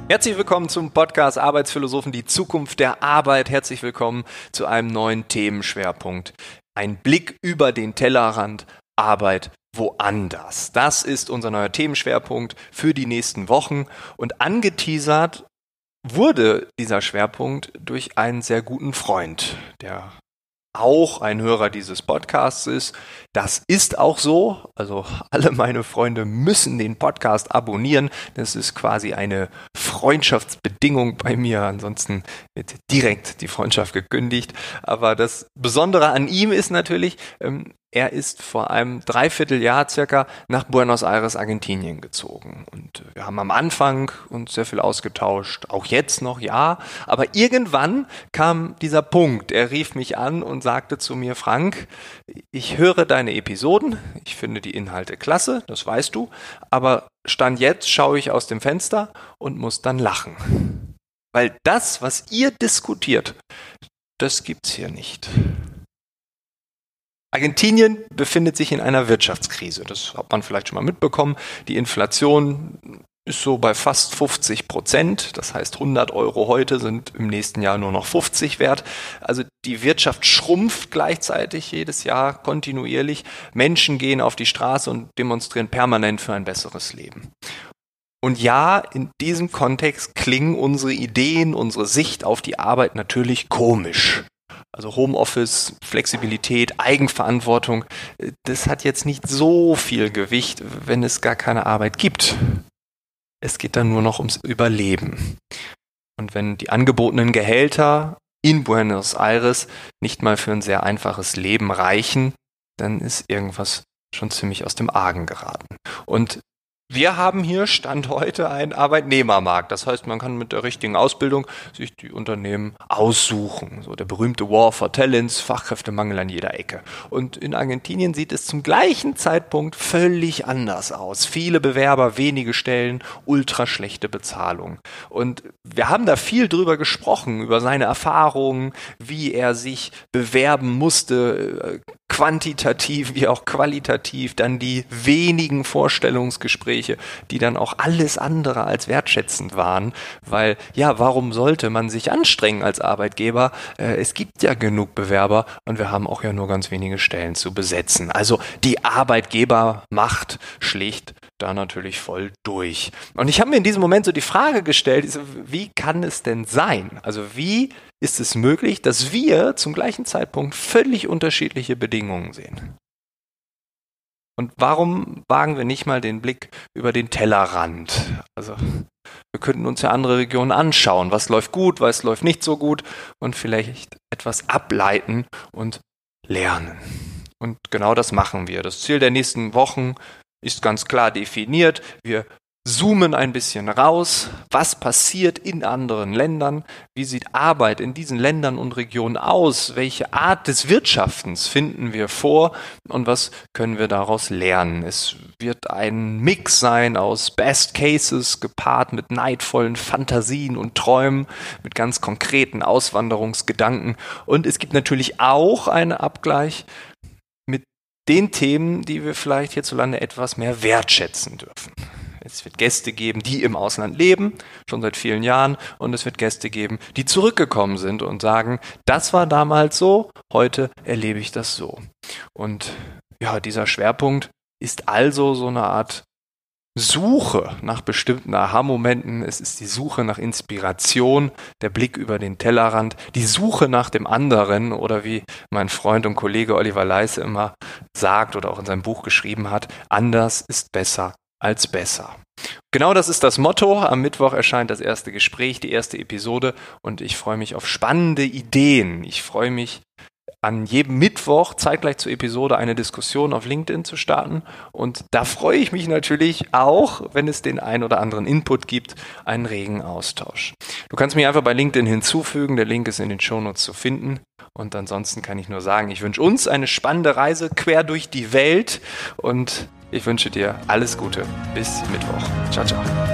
Herzlich willkommen zum Podcast Arbeitsphilosophen, die Zukunft der Arbeit. Herzlich willkommen zu einem neuen Themenschwerpunkt. Ein Blick über den Tellerrand, Arbeit woanders. Das ist unser neuer Themenschwerpunkt für die nächsten Wochen. Und angeteasert wurde dieser Schwerpunkt durch einen sehr guten Freund, der auch ein Hörer dieses Podcasts ist. Das ist auch so. Also alle meine Freunde müssen den Podcast abonnieren. Das ist quasi eine Freundschaftsbedingung bei mir. Ansonsten wird direkt die Freundschaft gekündigt. Aber das Besondere an ihm ist natürlich, er ist vor einem Dreivierteljahr circa nach Buenos Aires, Argentinien gezogen. Und wir haben am Anfang uns sehr viel ausgetauscht, auch jetzt noch, ja. Aber irgendwann kam dieser Punkt. Er rief mich an und sagte zu mir: Frank, ich höre deine Episoden, ich finde die Inhalte klasse, das weißt du. Aber Stand jetzt schaue ich aus dem Fenster und muss dann lachen. Weil das, was ihr diskutiert, das gibt's hier nicht. Argentinien befindet sich in einer Wirtschaftskrise. Das hat man vielleicht schon mal mitbekommen. Die Inflation ist so bei fast 50%. Das heißt, 100 Euro heute sind im nächsten Jahr nur noch 50 wert. Also die Wirtschaft schrumpft gleichzeitig jedes Jahr kontinuierlich. Menschen gehen auf die Straße und demonstrieren permanent für ein besseres Leben. Und ja, in diesem Kontext klingen unsere Ideen, unsere Sicht auf die Arbeit natürlich komisch. Also Homeoffice, Flexibilität, Eigenverantwortung, das hat jetzt nicht so viel Gewicht, wenn es gar keine Arbeit gibt. Es geht dann nur noch ums Überleben. Und wenn die angebotenen Gehälter in Buenos Aires nicht mal für ein sehr einfaches Leben reichen, dann ist irgendwas schon ziemlich aus dem Argen geraten. Und wir haben hier Stand heute einen Arbeitnehmermarkt. Das heißt, man kann mit der richtigen Ausbildung sich die Unternehmen aussuchen. So der berühmte War for Talents, Fachkräftemangel an jeder Ecke. Und in Argentinien sieht es zum gleichen Zeitpunkt völlig anders aus. Viele Bewerber, wenige Stellen, ultra schlechte Bezahlung. Und wir haben da viel drüber gesprochen, über seine Erfahrungen, wie er sich bewerben musste, quantitativ wie auch qualitativ, dann die wenigen Vorstellungsgespräche, die dann auch alles andere als wertschätzend waren, weil ja, warum sollte man sich anstrengen als Arbeitgeber? Es gibt ja genug Bewerber und wir haben auch ja nur ganz wenige Stellen zu besetzen. Also die Arbeitgebermacht schlägt da natürlich voll durch. Und ich habe mir in diesem Moment so die Frage gestellt, wie kann es denn sein? Also wie ist es möglich, dass wir zum gleichen Zeitpunkt völlig unterschiedliche Bedingungen sehen? Und warum wagen wir nicht mal den Blick über den Tellerrand? Also wir könnten uns ja andere Regionen anschauen. Was läuft gut, was läuft nicht so gut und vielleicht etwas ableiten und lernen. Und genau das machen wir. Das Ziel der nächsten Wochen ist ganz klar definiert. Wir zoomen ein bisschen raus. Was passiert in anderen Ländern? Wie sieht Arbeit in diesen Ländern und Regionen aus? Welche Art des Wirtschaftens finden wir vor? Und was können wir daraus lernen? Es wird ein Mix sein aus Best Cases gepaart mit neidvollen Fantasien und Träumen, mit ganz konkreten Auswanderungsgedanken. Und es gibt natürlich auch einen Abgleich mit den Themen, die wir vielleicht hierzulande etwas mehr wertschätzen dürfen. Es wird Gäste geben, die im Ausland leben, schon seit vielen Jahren, und es wird Gäste geben, die zurückgekommen sind und sagen, das war damals so, heute erlebe ich das so. Und ja, dieser Schwerpunkt ist also so eine Art Suche nach bestimmten Aha-Momenten, es ist die Suche nach Inspiration, der Blick über den Tellerrand, die Suche nach dem anderen oder wie mein Freund und Kollege Oliver Leisse immer sagt oder auch in seinem Buch geschrieben hat, anders ist besser als besser. Genau das ist das Motto. Am Mittwoch erscheint das erste Gespräch, die erste Episode und ich freue mich auf spannende Ideen. Ich freue mich, an jedem Mittwoch zeitgleich zur Episode eine Diskussion auf LinkedIn zu starten und da freue ich mich natürlich auch, wenn es den ein oder anderen Input gibt, einen regen Austausch. Du kannst mich einfach bei LinkedIn hinzufügen, der Link ist in den Shownotes zu finden und ansonsten kann ich nur sagen, ich wünsche uns eine spannende Reise quer durch die Welt und ich wünsche dir alles Gute. Bis Mittwoch. Ciao, ciao.